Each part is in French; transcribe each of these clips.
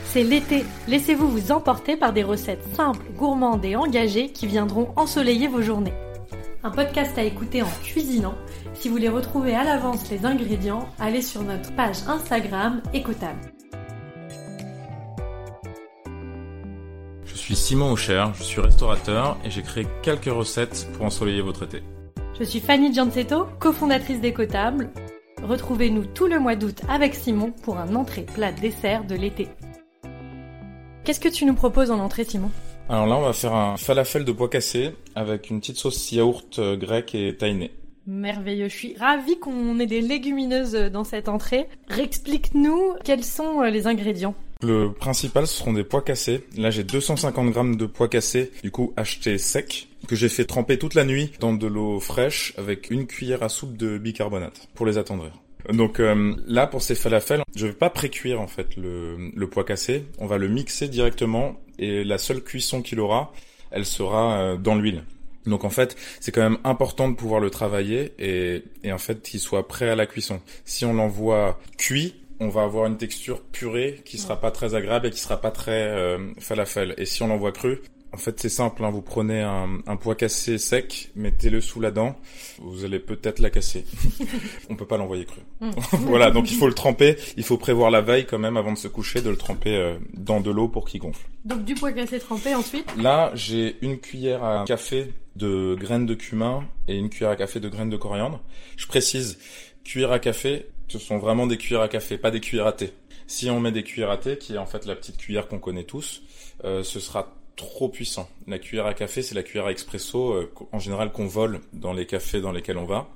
C'est l'été, laissez-vous vous emporter par des recettes simples, gourmandes et engagées qui viendront ensoleiller vos journées. Un podcast à écouter en cuisinant. Si vous voulez retrouver à l'avance les ingrédients, allez sur notre page Instagram Écotable. Je suis Simon Aucher, je suis restaurateur et j'ai créé quelques recettes pour ensoleiller votre été. Je suis Fanny Giancetto, cofondatrice d'Écotable. Retrouvez-nous tout le mois d'août avec Simon pour un entrée, plat, dessert de l'été. Qu'est-ce que tu nous proposes en entrée, Simon ? Alors là, on va faire un falafel de pois cassés avec une petite sauce yaourt grecque et tahini. Merveilleux, je suis ravie qu'on ait des légumineuses dans cette entrée. Réexplique-nous quels sont les ingrédients. Le principal, ce seront des pois cassés. Là, j'ai 250 grammes de pois cassés, du coup achetés secs, que j'ai fait tremper toute la nuit dans de l'eau fraîche avec une cuillère à soupe de bicarbonate pour les attendrir. Donc là, pour ces falafels, je vais pas pré-cuire en fait le pois cassé. On va le mixer directement et la seule cuisson qu'il aura, elle sera dans l'huile. Donc en fait, c'est quand même important de pouvoir le travailler et en fait qu'il soit prêt à la cuisson. Si on l'envoie cuit, on va avoir une texture purée qui sera pas très agréable et qui sera pas très falafel. Et si on l'envoie cru, en fait c'est simple, hein, vous prenez un pois cassé sec, mettez-le sous la dent, vous allez peut-être la casser. On peut pas l'envoyer cru. Voilà, donc il faut le tremper, il faut prévoir la veille quand même avant de se coucher de le tremper dans de l'eau pour qu'il gonfle. Donc du pois cassé trempé ensuite. Là, j'ai une cuillère à café de graines de cumin et une cuillère à café de graines de coriandre. Je précise, cuillère à café, ce sont vraiment des cuillères à café, pas des cuillères à thé. Si on met des cuillères à thé, qui est en fait la petite cuillère qu'on connaît tous, ce sera trop puissant. La cuillère à café, c'est la cuillère à expresso, en général qu'on vole dans les cafés dans lesquels on va.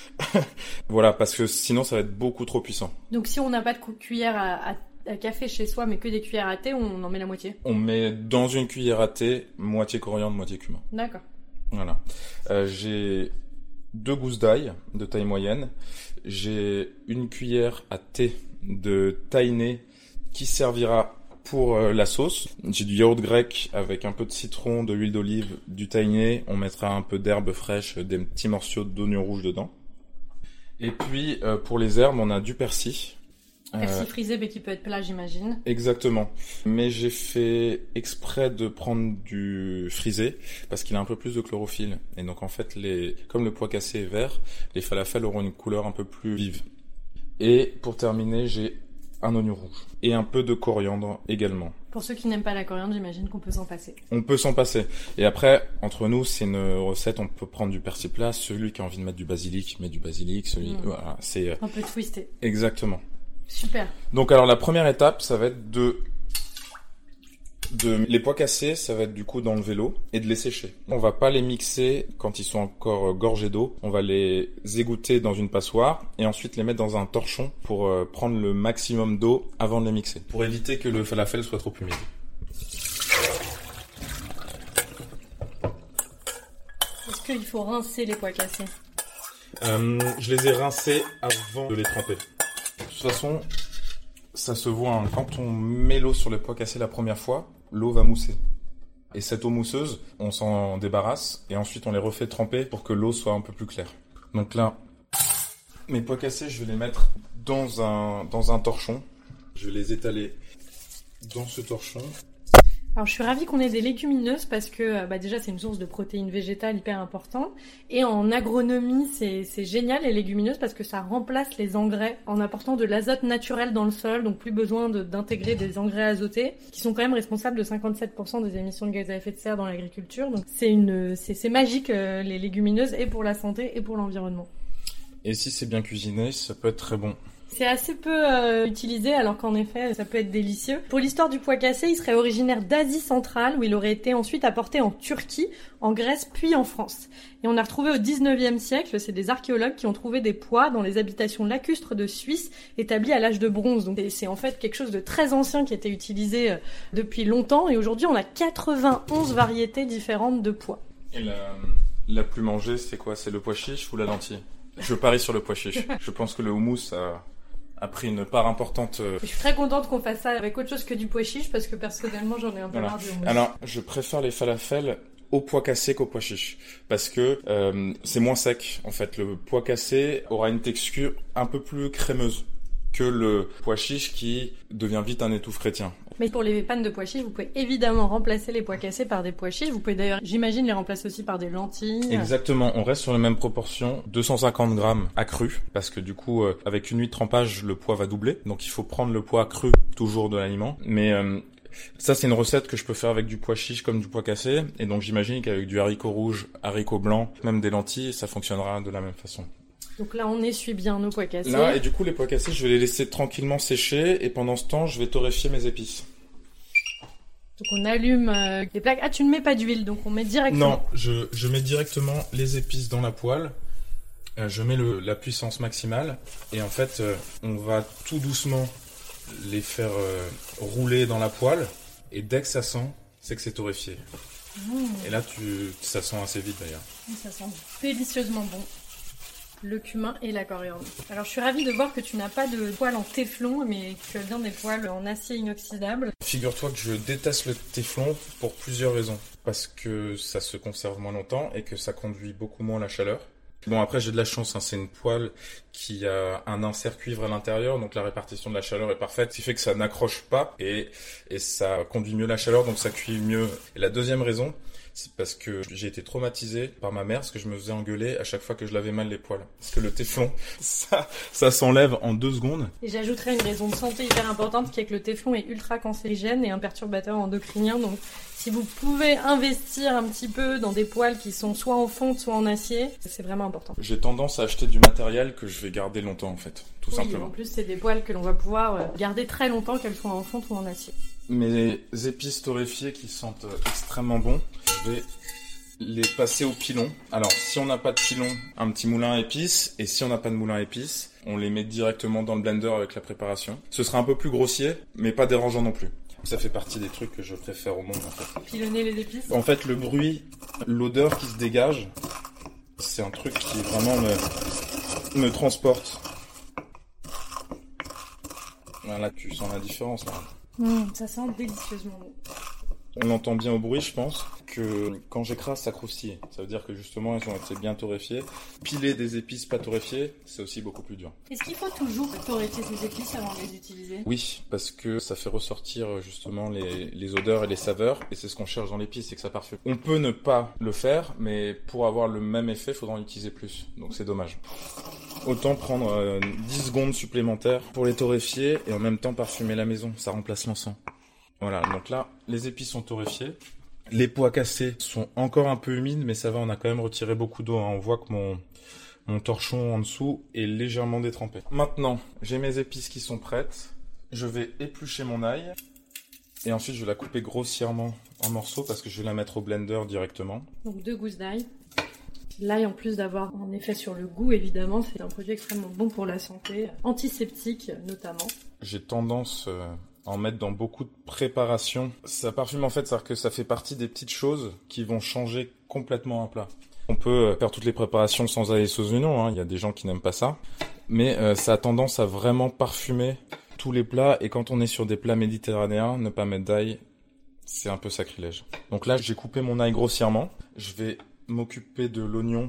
Voilà, parce que sinon ça va être beaucoup trop puissant. Donc si on n'a pas de cuillère à café chez soi, mais que des cuillères à thé, on en met la moitié. On met dans une cuillère à thé, moitié coriandre, moitié cumin. D'accord. Voilà. J'ai 2 gousses d'ail de taille moyenne. J'ai une cuillère à thé de tahini qui servira pour la sauce. J'ai du yaourt grec avec un peu de citron, de l'huile d'olive, du tahini. On mettra un peu d'herbes fraîches, des petits morceaux d'oignon rouge dedans. Et puis pour les herbes, on a du persil. Persil frisé, mais qui peut être plat, j'imagine. Exactement. Mais j'ai fait exprès de prendre du frisé parce qu'il a un peu plus de chlorophylle. Et donc en fait, comme le pois cassé est vert, les falafels auront une couleur un peu plus vive. Et pour terminer, j'ai un oignon rouge et un peu de coriandre également. Pour ceux qui n'aiment pas la coriandre, j'imagine qu'on peut s'en passer. On peut s'en passer. Et après, entre nous, c'est une recette, on peut prendre du persil plat. Celui qui a envie de mettre du basilic, met du basilic. Voilà, c'est un peu twisté. Exactement. Super. Donc alors la première étape, ça va être de les pois cassés, ça va être du coup d'enlever l'eau et de les sécher. On va pas les mixer quand ils sont encore gorgés d'eau. On va les égoutter dans une passoire et ensuite les mettre dans un torchon pour prendre le maximum d'eau avant de les mixer, pour éviter que le falafel soit trop humide. Est-ce qu'il faut rincer les pois cassés ? Je les ai rincés avant de les tremper. De toute façon, ça se voit, hein. Quand on met l'eau sur les pois cassés la première fois, l'eau va mousser. Et cette eau mousseuse, on s'en débarrasse et ensuite on les refait tremper pour que l'eau soit un peu plus claire. Donc là, mes pois cassés, je vais les mettre dans un torchon. Je vais les étaler dans ce torchon. Alors je suis ravie qu'on ait des légumineuses parce que déjà c'est une source de protéines végétales hyper importante et en agronomie c'est génial les légumineuses parce que ça remplace les engrais en apportant de l'azote naturel dans le sol, donc plus besoin d'intégrer des engrais azotés qui sont quand même responsables de 57% des émissions de gaz à effet de serre dans l'agriculture. Donc c'est magique les légumineuses et pour la santé et pour l'environnement. Et si c'est bien cuisiné, ça peut être très bon. C'est assez peu utilisé, alors qu'en effet, ça peut être délicieux. Pour l'histoire du pois cassé, il serait originaire d'Asie centrale, où il aurait été ensuite apporté en Turquie, en Grèce, puis en France. Et on a retrouvé au 19e siècle, c'est des archéologues qui ont trouvé des pois dans les habitations lacustres de Suisse, établies à l'âge de bronze. Donc c'est en fait quelque chose de très ancien qui a été utilisé depuis longtemps, et aujourd'hui on a 91 variétés différentes de pois. Et la plus mangée, c'est quoi ? C'est le pois chiche ou la lentille ? Je parie sur le pois chiche. Je pense que le houmous a pris une part importante. Je suis très contente qu'on fasse ça avec autre chose que du pois chiche parce que personnellement j'en ai un peu marre du houmous. Alors je préfère les falafels au pois cassé qu'au pois chiche parce que c'est moins sec en fait. Le pois cassé aura une texture un peu plus crémeuse que le pois chiche qui devient vite un étouffe chrétien. Mais pour les pannes de pois chiches, vous pouvez évidemment remplacer les pois cassés par des pois chiches. Vous pouvez d'ailleurs, j'imagine, les remplacer aussi par des lentilles. Exactement, on reste sur les mêmes proportions, 250 grammes accru, parce que du coup, avec une nuit de trempage, le poids va doubler. Donc il faut prendre le poids cru toujours de l'aliment. Mais ça, c'est une recette que je peux faire avec du pois chiche comme du pois cassé. Et donc j'imagine qu'avec du haricot rouge, haricot blanc, même des lentilles, ça fonctionnera de la même façon. Donc là, on essuie bien nos pois cassés. Là, et du coup, les pois cassés, je vais les laisser tranquillement sécher. Et pendant ce temps, je vais torréfier mes épices. Donc on allume les plaques. Ah, tu ne mets pas d'huile, donc on met directement. Non, je mets directement les épices dans la poêle. Je mets la puissance maximale. Et en fait, on va tout doucement les faire rouler dans la poêle. Et dès que ça sent, c'est que c'est torréfié. Et là, ça sent assez vite d'ailleurs. Ça sent délicieusement bon. Le cumin et la coriandre. Alors je suis ravie de voir que tu n'as pas de poêle en téflon, mais que tu as bien des poêles en acier inoxydable. Figure-toi que je déteste le téflon pour plusieurs raisons. Parce que ça se conserve moins longtemps et que ça conduit beaucoup moins la chaleur. Bon, après j'ai de la chance, hein, c'est une poêle qui a un insert cuivre à l'intérieur, donc la répartition de la chaleur est parfaite, ce qui fait que ça n'accroche pas et ça conduit mieux la chaleur, donc ça cuit mieux. Et la deuxième raison, c'est parce que j'ai été traumatisé par ma mère, parce que je me faisais engueuler à chaque fois que je lavais mal les poêles. Parce que le téflon, ça s'enlève en 2 secondes. Et j'ajouterais une raison de santé hyper importante, qui est que le téflon est ultra cancérigène et un perturbateur endocrinien. Donc si vous pouvez investir un petit peu dans des poêles qui sont soit en fonte, soit en acier, c'est vraiment important. J'ai tendance à acheter du matériel que je vais garder longtemps en fait, tout simplement. En plus c'est des poêles que l'on va pouvoir garder très longtemps, qu'elles soient en fonte ou en acier. Mes épices torréfiées qui sentent extrêmement bon, je vais les passer au pilon. Alors, si on n'a pas de pilon, un petit moulin à épices. Et si on n'a pas de moulin à épices, on les met directement dans le blender avec la préparation. Ce sera un peu plus grossier, mais pas dérangeant non plus. Ça fait partie des trucs que je préfère au monde, en fait. Pilonner les épices. En fait, le bruit, l'odeur qui se dégage, c'est un truc qui vraiment me transporte. Là, tu sens la différence, là. Ça sent délicieusement bon. On entend bien au bruit, je pense, que quand j'écrase, ça croustille. Ça veut dire que justement, elles ont été bien torréfiées. Piler des épices pas torréfiées, c'est aussi beaucoup plus dur. Est-ce qu'il faut toujours torréfier ces épices avant de les utiliser ? Oui, parce que ça fait ressortir justement les odeurs et les saveurs, et c'est ce qu'on cherche dans l'épice, c'est que ça parfume. On peut ne pas le faire, mais pour avoir le même effet, il faudra en utiliser plus. Donc c'est dommage. Autant prendre 10 secondes supplémentaires pour les torréfier et en même temps parfumer la maison. Ça remplace l'encens. Voilà, donc là, les épices sont torréfiées. Les pois cassés sont encore un peu humides, mais ça va, on a quand même retiré beaucoup d'eau. On voit que mon torchon en dessous est légèrement détrempé. Maintenant, j'ai mes épices qui sont prêtes. Je vais éplucher mon ail. Et ensuite, je vais la couper grossièrement en morceaux parce que je vais la mettre au blender directement. Donc 2 gousses d'ail. L'ail, en plus d'avoir un effet sur le goût, évidemment, c'est un produit extrêmement bon pour la santé, antiseptique notamment. J'ai tendance à en mettre dans beaucoup de préparations. Ça parfume en fait, c'est-à-dire que ça fait partie des petites choses qui vont changer complètement un plat. On peut faire toutes les préparations sans ail et sauce oignon, hein. Il y a des gens qui n'aiment pas ça. Mais ça a tendance à vraiment parfumer tous les plats. Et quand on est sur des plats méditerranéens, ne pas mettre d'ail, c'est un peu sacrilège. Donc là, j'ai coupé mon ail grossièrement. Je vais m'occuper de l'oignon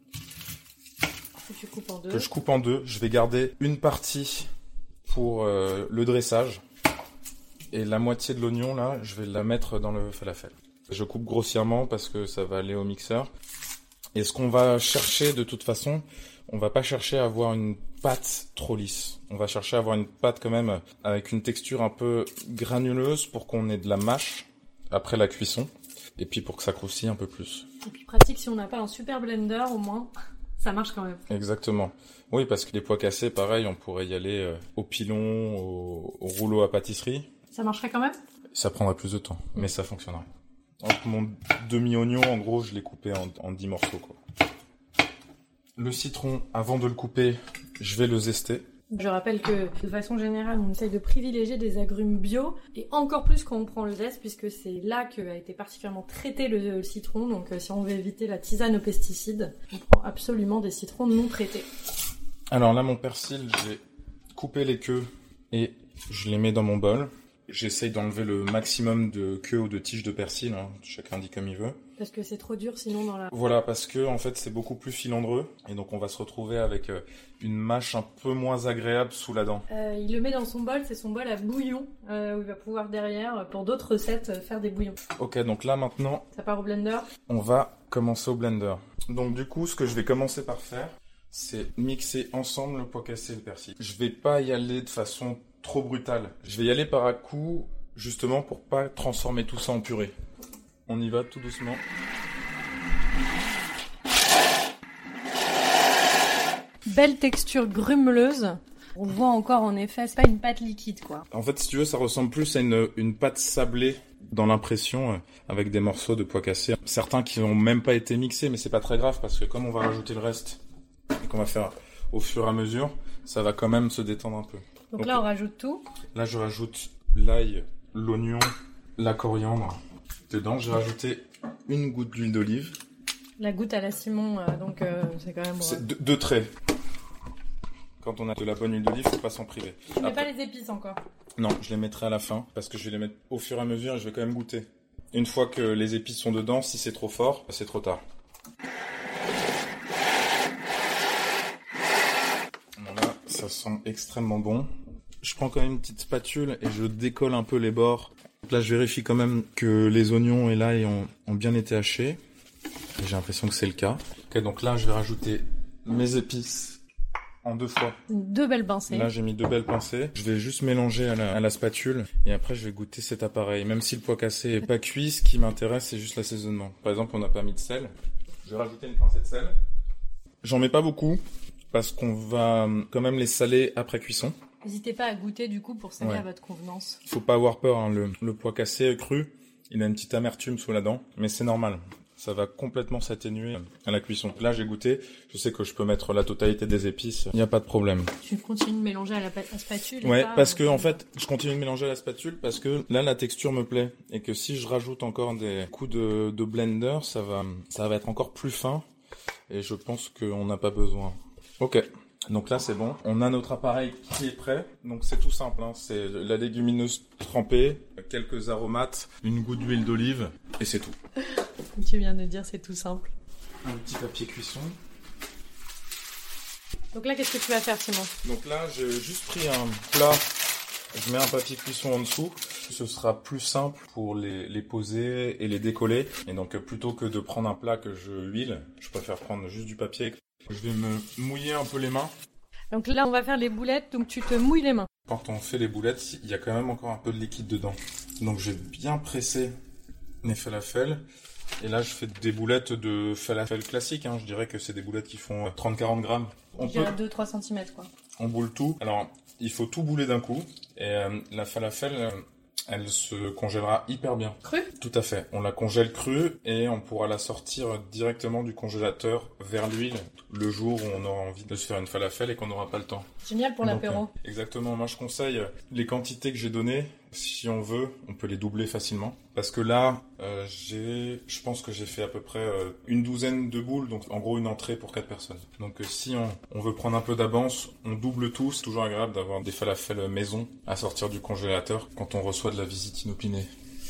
que tu coupes en deux. Que je coupe en deux. Je vais garder une partie pour le dressage. Et la moitié de l'oignon, là, je vais la mettre dans le falafel. Je coupe grossièrement parce que ça va aller au mixeur. Et ce qu'on va chercher de toute façon, on va pas chercher à avoir une pâte trop lisse. On va chercher à avoir une pâte quand même avec une texture un peu granuleuse pour qu'on ait de la mâche après la cuisson. Et puis pour que ça croustille un peu plus. Et puis pratique si on n'a pas un super blender, au moins, ça marche quand même. Exactement. Oui, parce que les pois cassés, pareil, on pourrait y aller au pilon, au rouleau à pâtisserie. Ça marcherait quand même ? Ça prendrait plus de temps, mais ça fonctionnerait. Donc mon demi-oignon, en gros, je l'ai coupé en 10 morceaux, quoi. Le citron, avant de le couper, je vais le zester. Je rappelle que, de façon générale, on essaye de privilégier des agrumes bio, et encore plus quand on prend le zeste, puisque c'est là qu'a été particulièrement traité le citron. Donc si on veut éviter la tisane aux pesticides, on prend absolument des citrons non traités. Alors là, mon persil, j'ai coupé les queues et je les mets dans mon bol. J'essaye d'enlever le maximum de queues ou de tiges de persil, hein. Chacun dit comme il veut. Parce que c'est trop dur sinon dans la... Voilà, parce que en fait c'est beaucoup plus filandreux et donc on va se retrouver avec une mâche un peu moins agréable sous la dent. Il le met dans son bol, c'est son bol à bouillon, où il va pouvoir derrière, pour d'autres recettes, faire des bouillons. Ok, donc là maintenant, Ça part au blender. on va commencer au blender. Donc du coup, ce que je vais commencer par faire, c'est mixer ensemble le pois cassé et le persil. Je vais pas y aller de façon trop brutale. Je vais y aller par à-coups, justement pour pas transformer tout ça en purée. On y va tout doucement. Belle texture grumeleuse. On voit encore en effet, c'est pas une pâte liquide quoi. En fait, si tu veux, ça ressemble plus à une pâte sablée dans l'impression, avec des morceaux de pois cassés. Certains qui n'ont même pas été mixés, mais c'est pas très grave parce que comme on va rajouter le reste et qu'on va faire au fur et à mesure, ça va quand même se détendre un peu. Donc là, on rajoute tout. Là, je rajoute l'ail, l'oignon, la coriandre. Dedans, j'ai rajouté une goutte d'huile d'olive. La goutte à la Simon, donc c'est quand même... C'est deux traits. Quand on a de la bonne huile d'olive, faut pas s'en priver. Tu mets pas les épices encore? Non, je les mettrai à la fin, parce que je vais les mettre au fur et à mesure et je vais quand même goûter. Une fois que les épices sont dedans, si c'est trop fort, c'est trop tard. Voilà, ça sent extrêmement bon. Je prends quand même une petite spatule et je décolle un peu les bords. Donc là, je vérifie quand même que les oignons et l'ail ont bien été hachés. Et j'ai l'impression que c'est le cas. Ok, donc là, je vais rajouter mes épices en 2 fois. 2 belles pincées. Là, j'ai mis 2 belles pincées. Je vais juste mélanger à la spatule. Et après, je vais goûter cet appareil. Même si le pois cassé est pas cuit, ce qui m'intéresse, c'est juste l'assaisonnement. Par exemple, on n'a pas mis de sel. Je vais rajouter une pincée de sel. J'en mets pas beaucoup, parce qu'on va quand même les saler après cuisson. N'hésitez pas à goûter du coup pour saler à votre convenance. Faut pas avoir peur, hein. Le pois cassé cru, il a une petite amertume sous la dent, mais c'est normal. Ça va complètement s'atténuer à la cuisson. Là, j'ai goûté, je sais que je peux mettre la totalité des épices, il n'y a pas de problème. Tu continues de mélanger à la spatule? Ouais, parce que en fait, je continue de mélanger à la spatule parce que là, la texture me plaît. Et que si je rajoute encore des coups de blender, ça va être encore plus fin. Et je pense qu'on n'a pas besoin. Ok. Donc là, c'est bon. On a notre appareil qui est prêt. Donc c'est tout simple, hein. C'est la légumineuse trempée, quelques aromates, une goutte d'huile d'olive, et c'est tout. Tu viens de dire, c'est tout simple. Un petit papier cuisson. Donc là, qu'est-ce que tu vas faire, Simon? Donc là, j'ai juste pris un plat. Je mets un papier cuisson en dessous. Ce sera plus simple pour les poser et les décoller. Et donc, plutôt que de prendre un plat que je huile, je préfère prendre juste du papier. Je vais me mouiller un peu les mains. Donc là, on va faire les boulettes, donc tu te mouilles les mains. Quand on fait les boulettes, il y a quand même encore un peu de liquide dedans. Donc, j'ai bien pressé mes falafels. Et là, je fais des boulettes de falafel classiques, hein. Je dirais que c'est des boulettes qui font 30-40 grammes. On peut 2-3 cm, quoi. On boule tout. Alors, il faut tout bouler d'un coup. Et la falafel, elle se congèlera hyper bien. Crue? Tout à fait. On la congèle crue et on pourra la sortir directement du congélateur vers l'huile le jour où on aura envie de se faire une falafel et qu'on n'aura pas le temps. Génial pour l'apéro. Exactement. Moi, je conseille les quantités que j'ai données. Si on veut, on peut les doubler facilement. Parce que là, je pense que j'ai fait à peu près une douzaine de boules. Donc, en gros, une entrée pour 4 personnes. Donc, si on veut prendre un peu d'avance, on double tout. C'est toujours agréable d'avoir des falafels maison à sortir du congélateur quand on reçoit de la visite inopinée.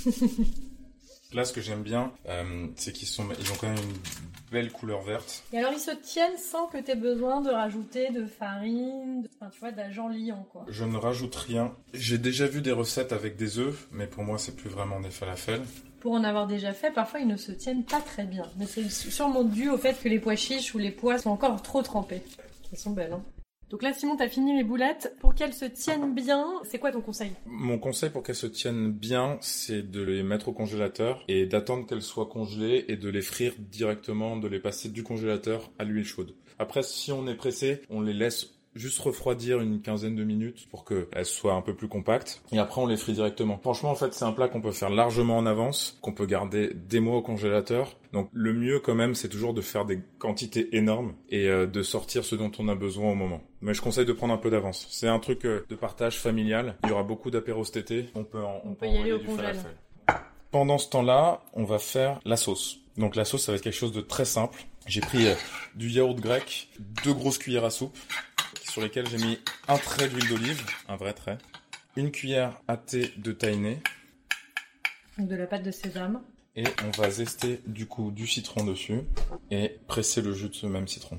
Là, ce que j'aime bien, c'est ils ont quand même une belle couleur verte. Et alors, ils se tiennent sans que tu aies besoin de rajouter de farine, tu vois, d'agent liant, quoi. Je ne rajoute rien. J'ai déjà vu des recettes avec des œufs, mais pour moi, c'est plus vraiment des falafels. Pour en avoir déjà fait, parfois, ils ne se tiennent pas très bien. Mais c'est sûrement dû au fait que les pois chiches ou les pois sont encore trop trempés. Elles sont belles, hein. Donc là, Simon, t'as fini les boulettes. Pour qu'elles se tiennent bien, c'est quoi ton conseil? Mon conseil pour qu'elles se tiennent bien, c'est de les mettre au congélateur et d'attendre qu'elles soient congelées et de les frire directement, de les passer du congélateur à l'huile chaude. Après, si on est pressé, on les laisse juste refroidir une quinzaine de minutes pour qu'elles soient un peu plus compactes. Et après, on les frit directement. Franchement, en fait, c'est un plat qu'on peut faire largement en avance, qu'on peut garder des mois au congélateur. Donc, le mieux quand même, c'est toujours de faire des quantités énormes et de sortir ce dont on a besoin au moment. Mais je conseille de prendre un peu d'avance. C'est un truc de partage familial. Il y aura beaucoup d'apéros cet été. On peut y aller au congèle. Pendant ce temps-là, on va faire la sauce. Donc, la sauce, ça va être quelque chose de très simple. J'ai pris du yaourt grec, 2 grosses cuillères à soupe, sur lesquelles j'ai mis un trait d'huile d'olive, un vrai trait, une cuillère à thé de tahini. Donc de la pâte de sésame. Et on va zester du coup du citron dessus et presser le jus de ce même citron.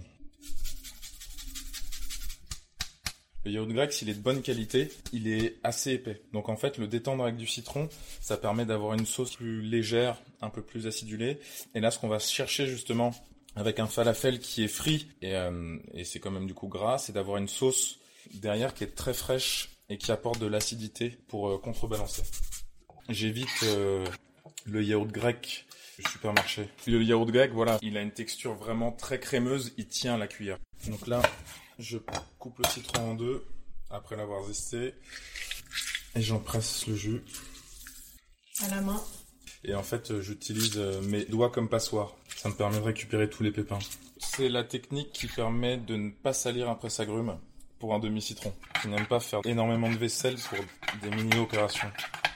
Le yaourt grec, s'il est de bonne qualité, il est assez épais. Donc en fait, le détendre avec du citron, ça permet d'avoir une sauce plus légère, un peu plus acidulée. Et là, ce qu'on va chercher justement avec un falafel qui est frit, et c'est quand même du coup gras, c'est d'avoir une sauce derrière qui est très fraîche et qui apporte de l'acidité pour contrebalancer. J'évite le yaourt grec du supermarché. Le yaourt grec, voilà, il a une texture vraiment très crémeuse, il tient à la cuillère. Donc là, je coupe le citron en deux, après l'avoir zesté, et j'en presse le jus. À la main. Et en fait, j'utilise mes doigts comme passoire. Ça me permet de récupérer tous les pépins. C'est la technique qui permet de ne pas salir un presse-agrumes pour un demi-citron. Je n'aime pas faire énormément de vaisselle pour des mini-opérations.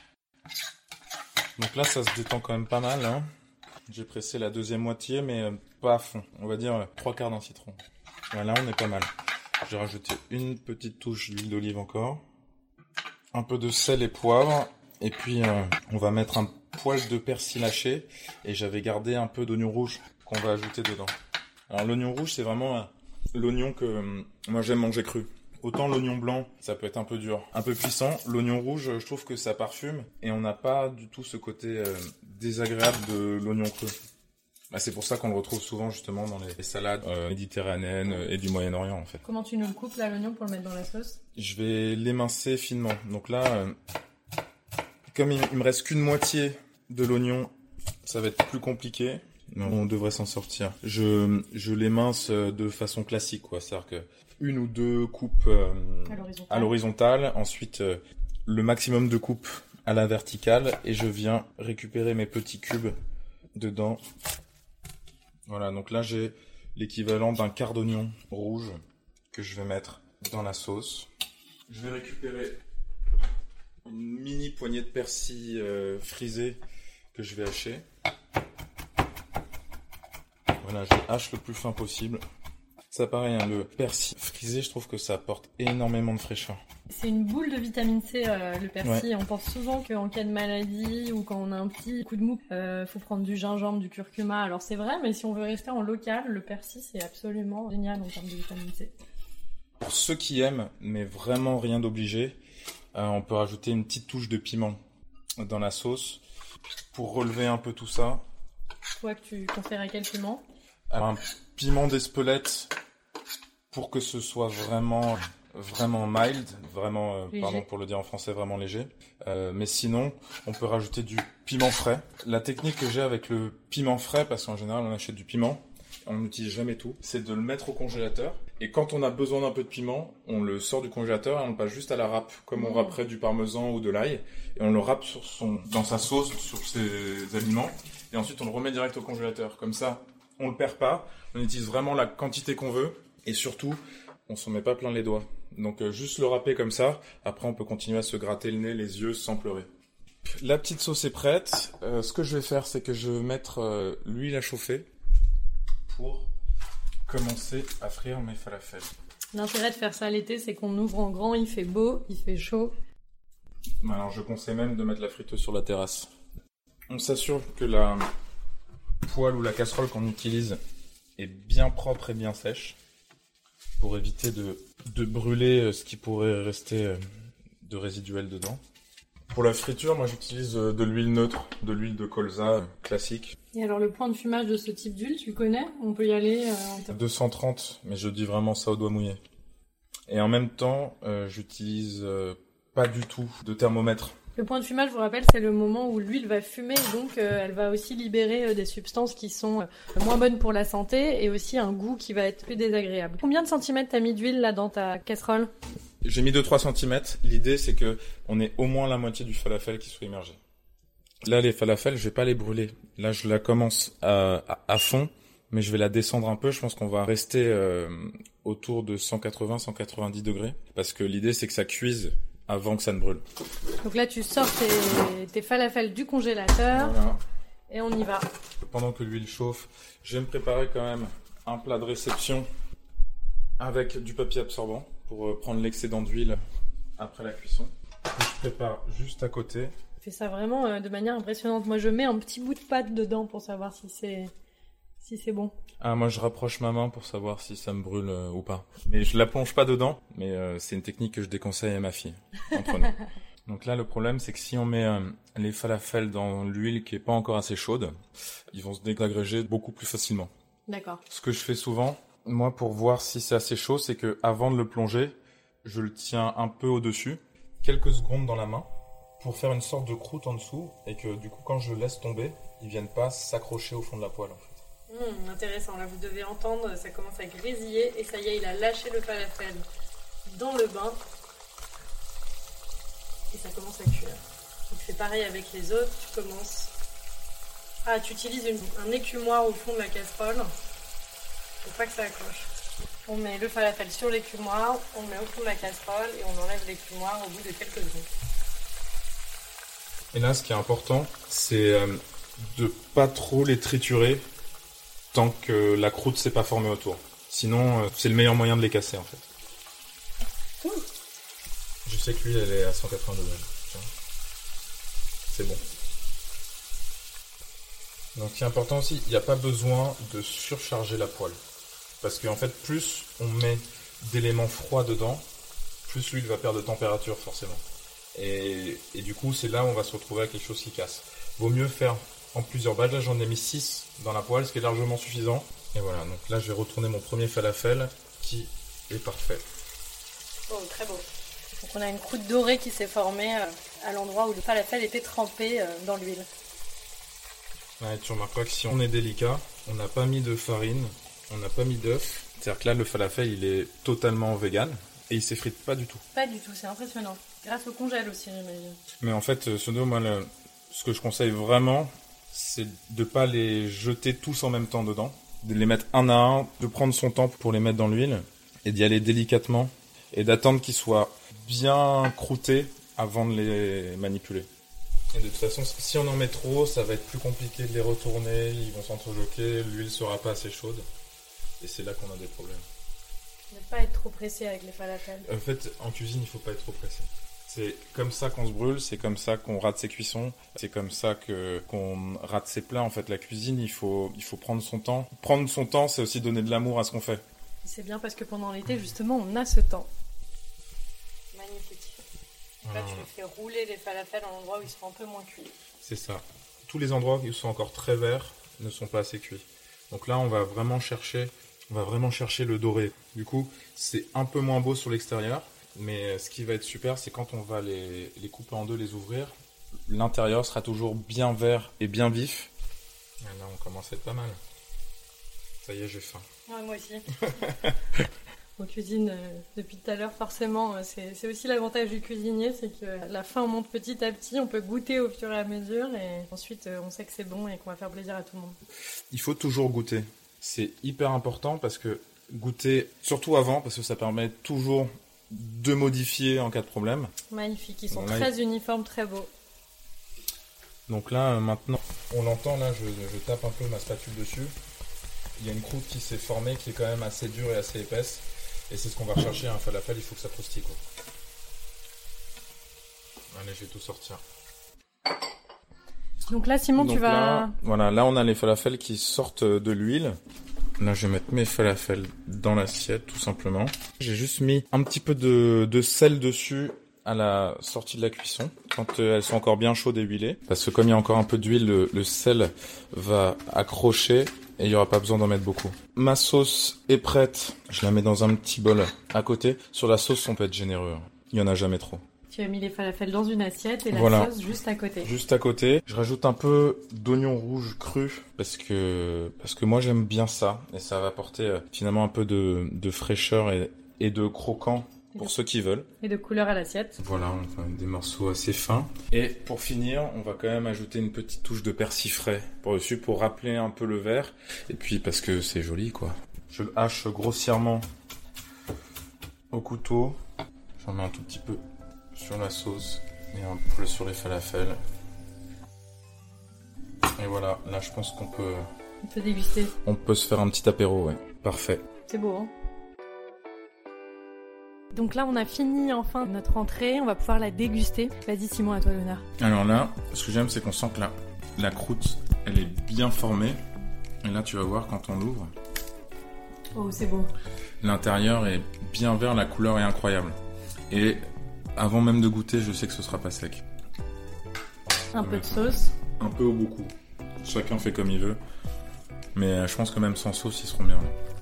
Donc là, ça se détend quand même pas mal, hein. J'ai pressé la deuxième moitié, mais pas à fond. On va dire 3/4 d'un citron. Voilà, on est pas mal. J'ai rajouté une petite touche d'huile d'olive encore. Un peu de sel et poivre. Et puis, on va mettre un poil de persil haché. Et j'avais gardé un peu d'oignon rouge qu'on va ajouter dedans. Alors l'oignon rouge, c'est vraiment l'oignon que moi j'aime manger cru. Autant l'oignon blanc, ça peut être un peu dur, un peu puissant. L'oignon rouge, je trouve que ça parfume. Et on n'a pas du tout ce côté désagréable de l'oignon cru. Bah, c'est pour ça qu'on le retrouve souvent justement dans les salades méditerranéennes et du Moyen-Orient en fait. Comment tu nous le coupes là, l'oignon, pour le mettre dans la sauce? Je vais l'émincer finement. Donc là, comme il me reste qu'une moitié de l'oignon, ça va être plus compliqué. Mais on devrait s'en sortir. Je l'émince de façon classique, quoi. C'est-à-dire que une ou deux coupes à l'horizontale, ensuite le maximum de coupes à la verticale, et je viens récupérer mes petits cubes dedans. Voilà, donc là j'ai l'équivalent d'un quart d'oignon rouge que je vais mettre dans la sauce. Je vais récupérer une mini poignée de persil frisé que je vais hacher. Voilà, je hache le plus fin possible. Ça pareil, hein, le persil frisé, je trouve que ça apporte énormément de fraîcheur. C'est une boule de vitamine C, le persil. Ouais. On pense souvent qu'en cas de maladie ou quand on a un petit coup de mou, faut prendre du gingembre, du curcuma. Alors c'est vrai, mais si on veut rester en local, le persil c'est absolument génial en termes de vitamine C. Pour ceux qui aiment, mais vraiment rien d'obligé, on peut rajouter une petite touche de piment dans la sauce pour relever un peu tout ça. Toi, que tu conseillerais quel piment? Alors, un piment d'Espelette pour que ce soit vraiment mild, vraiment, pardon pour le dire en français, vraiment léger. Mais sinon, on peut rajouter du piment frais. La technique que j'ai avec le piment frais, parce qu'en général on achète du piment, on n'utilise jamais tout, c'est de le mettre au congélateur. Et quand on a besoin d'un peu de piment, on le sort du congélateur et on le passe juste à la râpe, comme on râperait du parmesan ou de l'ail. Et on le râpe dans sa sauce, sur ses aliments. Et ensuite on le remet direct au congélateur. Comme ça, on le perd pas, on utilise vraiment la quantité qu'on veut. Et surtout, on s'en met pas plein les doigts. Donc juste le râper comme ça, après on peut continuer à se gratter le nez, les yeux sans pleurer. La petite sauce est prête. Ce que je vais faire, c'est que je vais mettre l'huile à chauffer pour commencer à frire mes falafels. L'intérêt de faire ça l'été, c'est qu'on ouvre en grand, il fait beau, il fait chaud. Alors je conseille même de mettre la friteuse sur la terrasse. On s'assure que la poêle ou la casserole qu'on utilise est bien propre et bien sèche pour éviter de brûler ce qui pourrait rester de résiduel dedans. Pour la friture, moi j'utilise de l'huile neutre, de l'huile de colza classique. Et alors le point de fumage de ce type d'huile, tu connais? On peut y aller 230, mais je dis vraiment ça au doigt mouillé. Et en même temps, j'utilise pas du tout de thermomètre. Le point de fumage, je vous rappelle, c'est le moment où l'huile va fumer, donc elle va aussi libérer des substances qui sont moins bonnes pour la santé et aussi un goût qui va être plus désagréable. Combien de centimètres t'as mis d'huile là dans ta casserole? J'ai mis 2-3 cm. L'idée, c'est que on ait au moins la moitié du falafel qui soit immergé. Là, les falafels, je vais pas les brûler. Là, je la commence à fond, mais je vais la descendre un peu. Je pense qu'on va rester autour de 180-190 degrés, parce que l'idée, c'est que ça cuise avant que ça ne brûle. Donc là, tu sors tes falafels du congélateur, voilà. Et on y va. Pendant que l'huile chauffe, je vais me préparer quand même un plat de réception avec du papier absorbant pour prendre l'excédent d'huile après la cuisson. Je prépare juste à côté. Il fais ça vraiment de manière impressionnante. Moi, je mets un petit bout de pâte dedans pour savoir si c'est bon. Ah, moi je rapproche ma main pour savoir si ça me brûle ou pas. Mais je la plonge pas dedans, mais c'est une technique que je déconseille à ma fille, entre nous. Donc là, le problème, c'est que si on met les falafels dans l'huile qui est pas encore assez chaude, ils vont se désagréger beaucoup plus facilement. D'accord. Ce que je fais souvent, moi, pour voir si c'est assez chaud, c'est que avant de le plonger, je le tiens un peu au-dessus, quelques secondes dans la main, pour faire une sorte de croûte en dessous, et que du coup, quand je le laisse tomber, ils viennent pas s'accrocher au fond de la poêle, en fait. Intéressant, là vous devez entendre, ça commence à grésiller et ça y est, il a lâché le falafel dans le bain et ça commence à cuire. Donc c'est pareil avec les autres, tu commences... Ah, tu utilises un écumoire au fond de la casserole pour pas que ça accroche. On met le falafel sur l'écumoire, on le met au fond de la casserole et on enlève l'écumoire au bout de quelques secondes. Et là, ce qui est important, c'est de pas trop les triturer tant que la croûte s'est pas formée autour. Sinon, c'est le meilleur moyen de les casser, en fait. Je sais que l'huile, elle est à 180 degrés. Tiens. C'est bon. Donc, ce qui est important aussi, il n'y a pas besoin de surcharger la poêle. Parce qu'en fait, plus on met d'éléments froids dedans, plus l'huile va perdre de température, forcément. Et du coup, c'est là où on va se retrouver avec quelque chose qui casse. Vaut mieux faire en plusieurs batchs. Là, j'en ai mis 6 dans la poêle, ce qui est largement suffisant. Et voilà, donc là, je vais retourner mon premier falafel qui est parfait. Oh, très beau. Donc on a une croûte dorée qui s'est formée à l'endroit où le falafel était trempé dans l'huile. Ouais, tu remarqueras que si on est délicat, on n'a pas mis de farine, on n'a pas mis d'œuf. C'est-à-dire que là, le falafel, il est totalement vegan et il s'effrite pas du tout. Pas du tout, c'est impressionnant. Grâce au congèle aussi, j'imagine. Mais en fait, Sono, moi, ce que je conseille vraiment, c'est de pas les jeter tous en même temps dedans, de les mettre un à un, de prendre son temps pour les mettre dans l'huile et d'y aller délicatement et d'attendre qu'ils soient bien croûtés avant de les manipuler. Et de toute façon, si on en met trop, ça va être plus compliqué de les retourner, ils vont s'entrechoquer, l'huile sera pas assez chaude et c'est là qu'on a des problèmes. Ne pas être trop pressé avec les falafels. En fait, en cuisine, il faut pas être trop pressé. C'est comme ça qu'on se brûle, c'est comme ça qu'on rate ses cuissons, c'est comme ça qu'on rate ses plats. En fait, la cuisine, il faut prendre son temps. Prendre son temps, c'est aussi donner de l'amour à ce qu'on fait. C'est bien parce que pendant l'été, justement, on a ce temps. Magnifique. Là, tu fais rouler les falafels à l'endroit où ils sont un peu moins cuits. C'est ça. Tous les endroits qui sont encore très verts ne sont pas assez cuits. Donc là, on va vraiment chercher le doré. Du coup, c'est un peu moins beau sur l'extérieur. Mais ce qui va être super, c'est quand on va les couper en deux, les ouvrir, l'intérieur sera toujours bien vert et bien vif. Et là, on commence à être pas mal. Ça y est, j'ai faim. Ouais, moi aussi. On cuisine depuis tout à l'heure, forcément. C'est aussi l'avantage du cuisinier, c'est que la faim monte petit à petit, on peut goûter au fur et à mesure, et ensuite on sait que c'est bon et qu'on va faire plaisir à tout le monde. Il faut toujours goûter. C'est hyper important parce que goûter, surtout avant, parce que ça permet toujours de modifier en cas de problème. Magnifique, ils sont très uniformes, très beaux. Donc là, maintenant, on l'entend, là, je tape un peu ma spatule dessus. Il y a une croûte qui s'est formée, qui est quand même assez dure et assez épaisse. Et c'est ce qu'on va rechercher, un falafel, il faut que ça croustille, quoi. Allez, je vais tout sortir. Donc là, Simon, tu vas... Là, voilà, là, on a les falafels qui sortent de l'huile. Là, je vais mettre mes falafels dans l'assiette, tout simplement. J'ai juste mis un petit peu de sel dessus à la sortie de la cuisson, quand elles sont encore bien chaudes et huilées. Parce que comme il y a encore un peu d'huile, le sel va accrocher et il n'y aura pas besoin d'en mettre beaucoup. Ma sauce est prête. Je la mets dans un petit bol à côté. Sur la sauce, on peut être généreux. Il n'y en a jamais trop. Tu as mis les falafels dans une assiette et la sauce juste à côté. Juste à côté. Je rajoute un peu d'oignon rouge cru parce que moi j'aime bien ça et ça va apporter finalement un peu de fraîcheur et de croquant pour ceux qui veulent. Et de couleur à l'assiette. Voilà, on fait des morceaux assez fins. Et pour finir, on va quand même ajouter une petite touche de persil frais par dessus pour rappeler un peu le vert et puis parce que c'est joli quoi. Je le hache grossièrement au couteau. J'en mets un tout petit peu sur la sauce et un peu sur les falafels. Et voilà, là je pense qu'on peut... On peut déguster. On peut se faire un petit apéro, ouais. Parfait. C'est beau, hein? Donc là, on a fini enfin notre entrée, on va pouvoir la déguster. Vas-y Simon, à toi l'honneur. Alors là, ce que j'aime, c'est qu'on sent que la croûte, elle est bien formée. Et là, tu vas voir quand on l'ouvre. Oh, c'est beau. L'intérieur est bien vert, la couleur est incroyable. Et avant même de goûter, je sais que ce sera pas sec. Un peu de sauce. Un peu ou beaucoup. Chacun fait comme il veut. Mais je pense que même sans sauce, ils seront bien.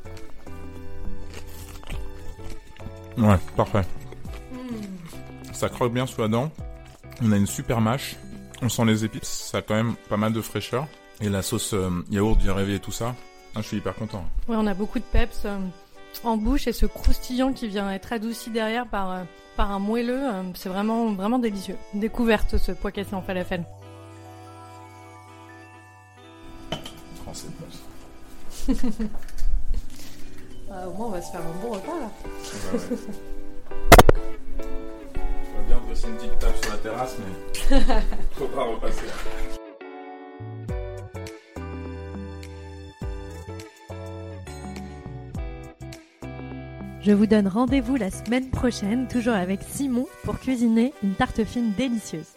Ouais, parfait. Ça croque bien sous la dent. On a une super mâche. On sent les épices. Ça a quand même pas mal de fraîcheur. Et la sauce yaourt vient réveiller tout ça. Ah, je suis hyper content. Ouais, on a beaucoup de peps en bouche et ce croustillant qui vient être adouci derrière par un moelleux. C'est vraiment, vraiment délicieux. Découverte ce pois cassé en falafel. Français de base. Au moins, on va se faire un bon repas là. Bah ouais. On va bien dresser une petite table sur la terrasse, mais faut pas repasser. Je vous donne rendez-vous la semaine prochaine, toujours avec Simon, pour cuisiner une tarte fine délicieuse.